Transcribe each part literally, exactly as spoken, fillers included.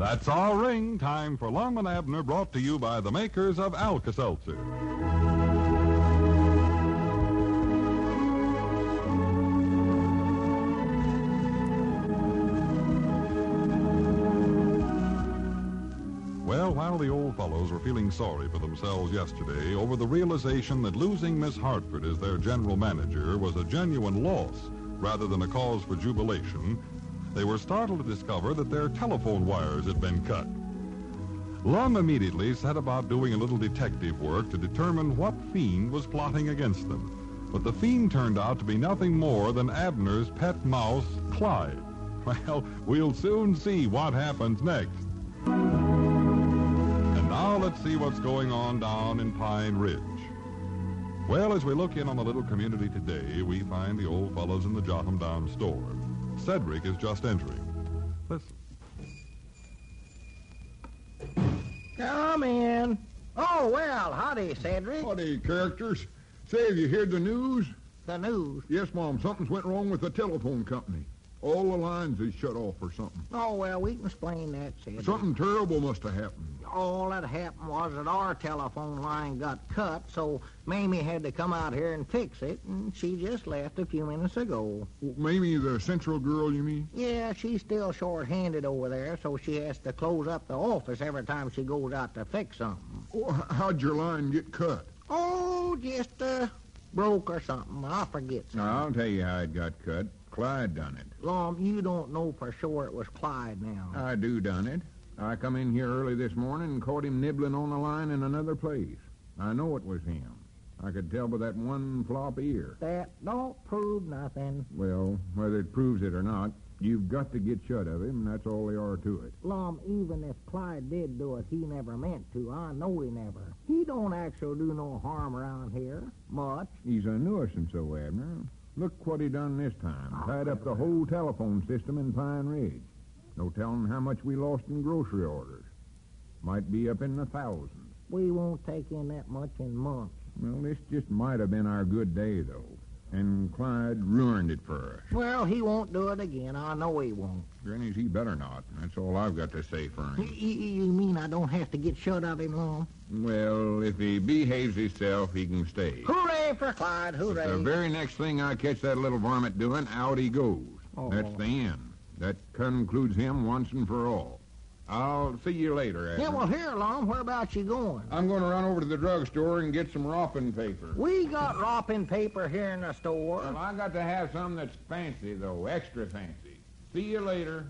That's our ring. Time for Lum and Abner, brought to you by the makers of Alka-Seltzer. Well, while the old fellows were feeling sorry for themselves yesterday over the realization that losing Miss Hartford as their general manager was a genuine loss rather than a cause for jubilation, they were startled to discover that their telephone wires had been cut. Lum immediately set about doing a little detective work to determine what fiend was plotting against them. But the fiend turned out to be nothing more than Abner's pet mouse, Clyde. Well, we'll soon see what happens next. And now let's see what's going on down in Pine Ridge. Well, as we look in on the little community today, we find the old fellows in the Jotham Down store. Cedric is just entering. Listen. Come in. Oh, well, howdy, Cedric. Howdy, characters. Say, have you heard the news? The news? Yes, Mom. Something's went wrong with the telephone company. All the lines is shut off or something. Oh, well, we can explain that, Cedric. Something terrible must have happened. All that happened was that our telephone line got cut, so Mamie had to come out here and fix it, and she just left a few minutes ago. Mamie, the Central girl, you mean? Yeah, she's still short-handed over there, so she has to close up the office every time she goes out to fix something. Oh, how'd your line get cut? Oh, just, uh, broke or something. I forget something. I'll tell you how it got cut. Clyde done it. Lom, you don't know for sure it was Clyde now. I do done it. I come in here early this morning and caught him nibbling on the line in another place. I know it was him. I could tell by that one flop ear. That don't prove nothing. Well, whether it proves it or not, you've got to get shut of him, and that's all there are to it. Lom, even if Clyde did do it, he never meant to. I know he never. He don't actually do no harm around here, much. He's a nuisance, so Abner. Look what he done this time. Tied up the whole telephone system in Pine Ridge. No telling how much we lost in grocery orders. Might be up in the thousands. We won't take in that much in months. Well, this just might have been our good day, though. And Clyde ruined it for us. Well, he won't do it again. I know he won't. Granny's, he better not. That's all I've got to say for him. You, you mean I don't have to get shut of him, Lom? Well, if he behaves himself, he can stay. Hooray for Clyde, hooray. But the very next thing I catch that little varmint doing, out he goes. Oh. That's the end. That concludes him once and for all. I'll see you later, Abner. Yeah, well, here, Lom, whereabouts you going? I'm going to run over to the drugstore and get some wrapping paper. We got wrapping paper here in the store. Well, I got to have some that's fancy, though, extra fancy. See you later.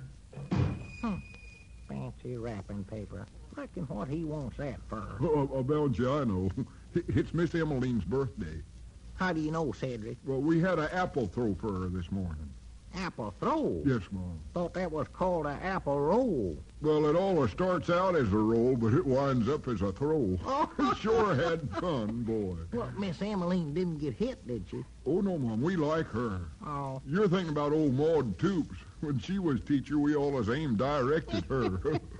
Hmm. Fancy wrapping paper. Reckon what he wants that for. Oh, about you, I know. It's Miss Emmeline's birthday. How do you know, Cedric? Well, we had an apple throw for her this morning. Apple throw? Yes, Mom. Thought that was called an apple roll. Well, it all starts out as a roll, but it winds up as a throw. Oh. Sure had fun, boy. Well, Miss Emmeline didn't get hit, did she? Oh, no, Mom. We like her. Oh. You're thinking about old Maud Toops. When she was teacher, we always aimed direct at her.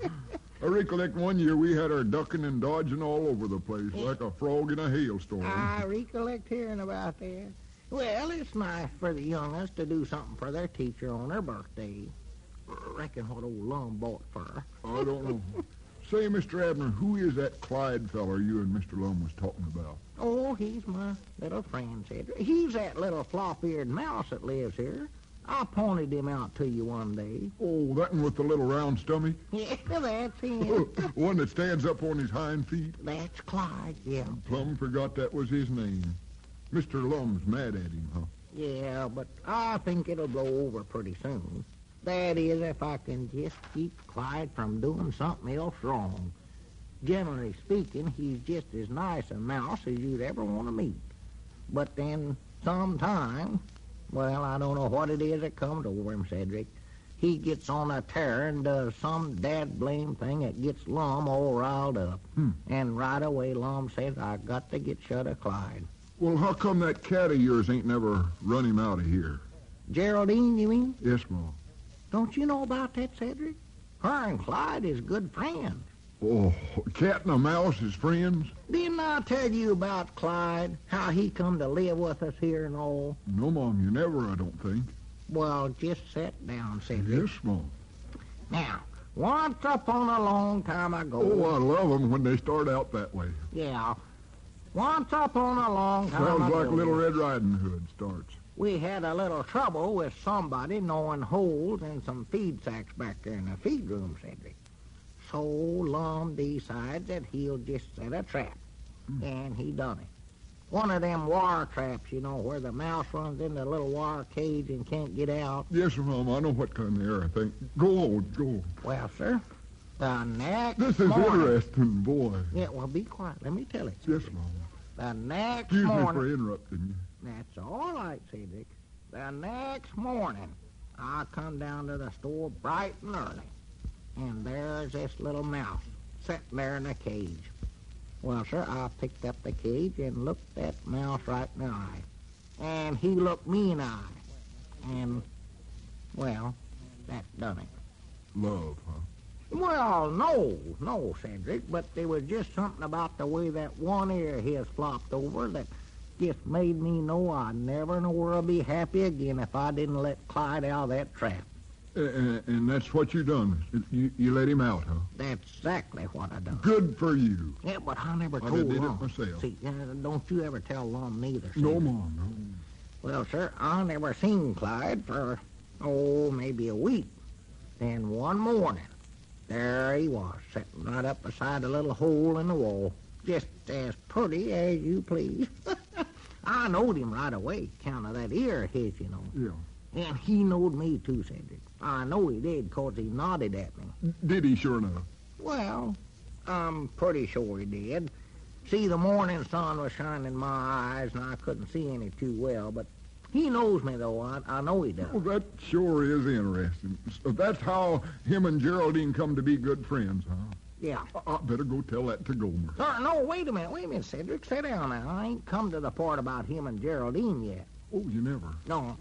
I recollect one year we had her ducking and dodging all over the place like a frog in a hailstorm. I recollect hearing about that. Well, it's nice for the young'uns to do something for their teacher on her birthday. Reckon what old Lum bought for her. I don't know. Say, Mister Abner, who is that Clyde feller you and Mister Lum was talking about? Oh, he's my little friend, Cedric. He's that little flop-eared mouse that lives here. I pointed him out to you one day. Oh, that one with the little round stomach? Yeah, that's him. One that stands up on his hind feet? That's Clyde, yeah. Plum forgot that was his name. Mister Lum's mad at him, huh? Yeah, but I think it'll blow over pretty soon. That is, if I can just keep Clyde from doing something else wrong. Generally speaking, he's just as nice a mouse as you'd ever want to meet. But then, sometime, well, I don't know what it is that comes over him, Cedric. He gets on a tear and does some dad-blame thing that gets Lum all riled up. Hmm. And right away, Lum says, I got to get shut of Clyde. Well, how come that cat of yours ain't never run him out of here? Geraldine, you mean? Yes, Ma. Don't you know about that, Cedric? Her and Clyde is good friends. Oh, cat and a mouse is friends? Didn't I tell you about Clyde? How he come to live with us here and all? No, Mom, you never, I don't think. Well, just sit down, Cedric. Yes, Mom. Now, Once upon a long time ago. Oh, I love them when they start out that way. Yeah. Once upon a long time Sounds ago. like Little Red Riding Hood starts. We had a little trouble with somebody knowing holes in some feed sacks back there in the feed room, Cedric. So Lum decides that he'll just set a trap. Mm. And he done it. One of them wire traps, you know, where the mouse runs into a little wire cage and can't get out. Yes, Mom, I know what kind they are, I think. Go on, go on. Well, sir, the next This is morning... interesting, boy. Yeah, well, be quiet. Let me tell it. Yes, Mom. The next Excuse morning... me for interrupting you. That's all right, Cedric. The next morning, I come down to the store bright and early, and there's this little mouse sitting there in a cage. Well, sir, I picked up the cage and looked that mouse right in the eye. And he looked me in the eye. And, well, that done it. Love, huh? Well, no, no, Cedric, but there was just something about the way that one ear of his flopped over that just made me know I'd never know where I'd be happy again if I didn't let Clyde out of that trap. And, and that's what you done. You, you let him out, huh? That's exactly what I done. Good for you. Yeah, but I never I told did it Lum. myself. See, uh, don't you ever tell Lum neither. No, Cedric. Mom, no. Well, sir, I never seen Clyde for, oh, maybe a week. Then one morning, there he was, sitting right up beside a little hole in the wall, just as pretty as you please. I knowed him right away, count of that ear of his, you know. Yeah. And he knowed me, too, Cedric. I know he did, 'cause he nodded at me. Did he, sure enough? Well, I'm pretty sure he did. See, the morning sun was shining in my eyes, and I couldn't see any too well, but he knows me, though. I, I know he does. Well, that sure is interesting. So that's how him and Geraldine come to be good friends, huh? Yeah. I, I better go tell that to Gomer. Uh, no, wait a minute, wait a minute, Cedric. Sit down now. I ain't come to the part about him and Geraldine yet. Oh, you never? No.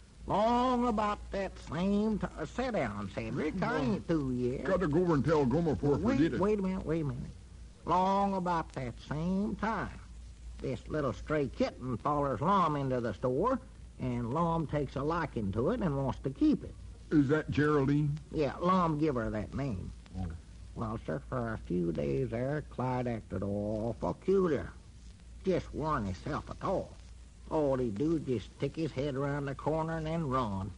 Long about that same time. Uh, sit down, Cedric. I ain't through yet. Got to go over and tell Gomer before I wait, forget it. wait a minute, wait a minute. Long about that same time, this little stray kitten follows Lum into the store, and Lum takes a liking to it and wants to keep it. Is that Geraldine? Yeah, Lum give her that name. Oh. Well, sir, for a few days there, Clyde acted awful peculiar. Just weren't himself at all. All he'd do is just stick his head around the corner and then run.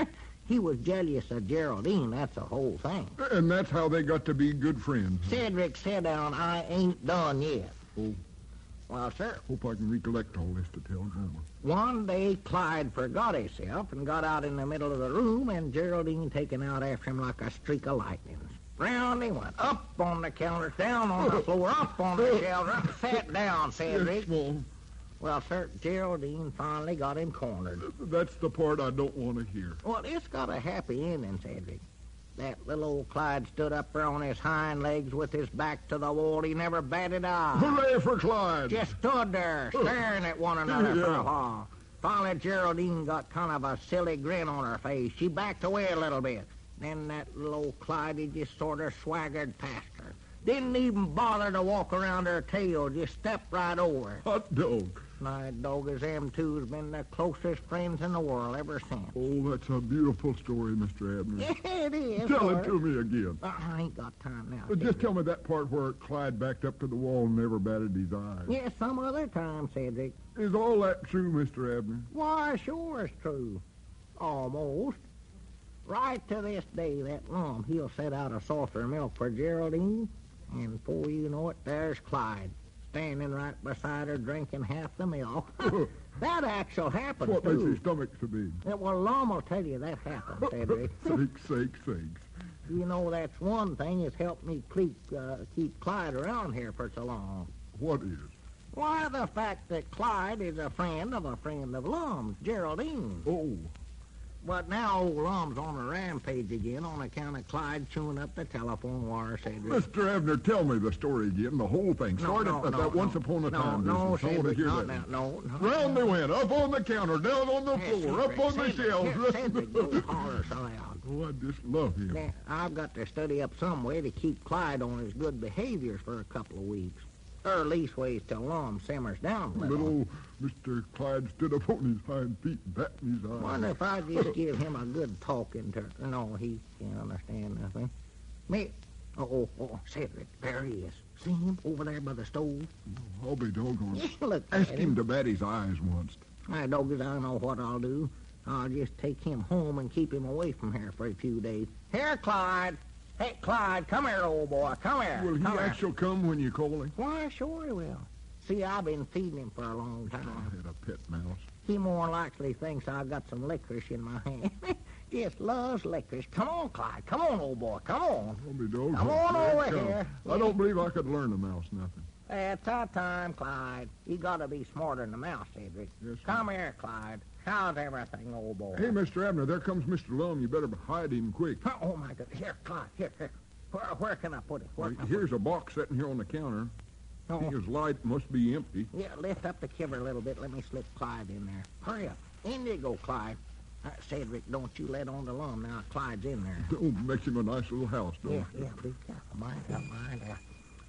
He was jealous of Geraldine, that's the whole thing. And that's how they got to be good friends. Huh? Cedric, sit down. I ain't done yet. Oh, Well, sir, hope I can recollect all this to tell Gomer. one day Clyde forgot himself and got out in the middle of the room, and Geraldine taken out after him like a streak of lightning. Round he went, up on the counter, down on the floor, up on the shelves, up, sat down, Cedric. Yes, Mom. Well, sir, Geraldine finally got him cornered. That's the part I don't want to hear. Well, it's got a happy ending, Cedric. That little old Clyde stood up there on his hind legs with his back to the wall. He never batted an eye. Hooray for Clyde! Just stood there, staring at one another for Yeah. a while. Finally, Geraldine got kind of a silly grin on her face. She backed away a little bit. Then that little old Clyde, he just sort of swaggered past her. Didn't even bother to walk around her tail, just stepped right over it. Hot dog. My dog as them two's been the closest friends in the world ever since. Oh, that's a beautiful story, Mister Abner. Yeah, it is. Tell boy. it to me again. Uh, I ain't got time now. But just Cedric. tell me that part where Clyde backed up to the wall and never batted his eyes. Yeah, some other time, Cedric. Is all that true, Mister Abner? Why, sure it's true. Almost. Right to this day, that Lum, he'll set out a saucer of milk for Geraldine, and before you know it, there's Clyde, standing right beside her drinking half the milk. That actual happened, What too. makes his stomach so big? Yeah, well, Lum will tell you that happened, Cedric. Sakes, sakes, sakes. You know, that's one thing that's helped me keep, uh, keep Clyde around here for so long. What is? Why, the fact that Clyde is a friend of a friend of Lum's, Geraldine. Oh, But now old Lum's on a rampage again on account of Clyde chewing up the telephone wire, Cedric. Mister Abner, tell me the story again, the whole thing. No, Start no, at no, that no. once upon a no, time no, business. I want to Cedric, hear not that. now, no, no. Round they went, up on the counter, down on the Hey, floor, up Cedric, on the Cedric, shelves. here, Cedric, don't holler so loud. Oh, I just love him. Now, I've got to study up some way to keep Clyde on his good behaviors for a couple of weeks. Or leastways till Lum simmers down a little. Little Mister Clyde stood up on his hind feet, batting his eyes. Wonder if I just give him a good talking to... No, he can't understand nothing. Me. Oh, oh, oh, Cedric, there he is. See him over there by the stove? I'll be doggone. Look Ask at him to bat his eyes once. My doggers, I know what I'll do. I'll just take him home and keep him away from here for a few days. Here, Clyde. Hey, Clyde, come here, old boy. Come here. Will he come here. actually come when you call him? Why, sure he will. See, I've been feeding him for a long I time. had a pet mouse. He more likely thinks I've got some licorice in my hand. Just loves licorice. Come on, Clyde. Come on, old boy. Come on. I'll be doggone. Come on over Come. here. I don't believe I could learn a mouse nothing. That's our time, Clyde. You gotta be smarter than the mouse, Cedric. Yes, sir. Come here, Clyde. How's everything, old boy? Hey, Mister Abner, there comes Mister Lum. You better hide him quick. Oh, my God. Here, Clyde. Here, here. Where, where can I put it? Where Well, can I here's a box sitting here on the counter. put it? His light must be empty. Oh, yeah, lift up the cover a little bit. Let me slip Clyde in there. Hurry up. In you go, Clyde. Uh, Cedric, don't you let on the lum now. Clyde's in there. Oh, makes him a nice little house, don't Yeah, it? yeah, be careful. Mind up, mind up.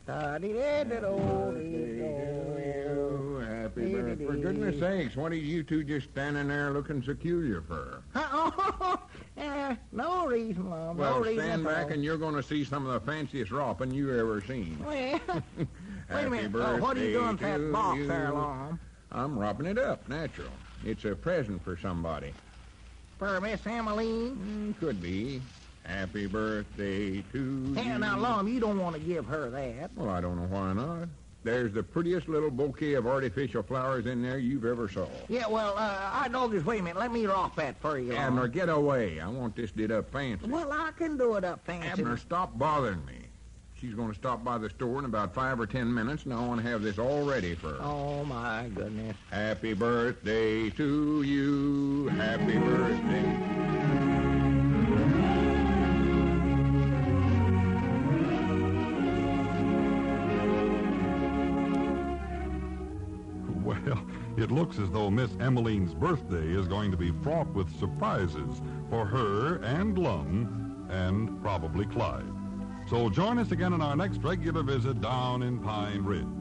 Da-dee-da-da-do-dee-do. Happy birthday. For goodness sakes, what are you two just standing there looking so curious for? Uh-oh. Uh, no reason, Lum. Well, no reason stand at back all. and you're going to see some of the fanciest romping you ever seen. Well, wait a Happy minute. Uh, what are you doing to birthday that box to there, you. Lum? I'm wrapping it up, natural. It's a present for somebody. For Miss Emmeline? Mm, could be. Happy birthday to Hey, you. now, Lum, you don't want to give her that. Well, I don't know why not. There's the prettiest little bouquet of artificial flowers in there you've ever saw. Yeah, well, uh, I know this. Wait a minute. Let me rock that for you, Lum. Abner, get away. I want this did up fancy. Well, I can do it up fancy. Abner, stop bothering me. She's going to stop by the store in about five or ten minutes, and I want to have this all ready for her. Oh, my goodness. Happy birthday to you. Happy birthday. Well, it looks as though Miss Emmeline's birthday is going to be fraught with surprises for her and Lum and probably Clyde. So join us again on our next regular visit down in Pine Ridge.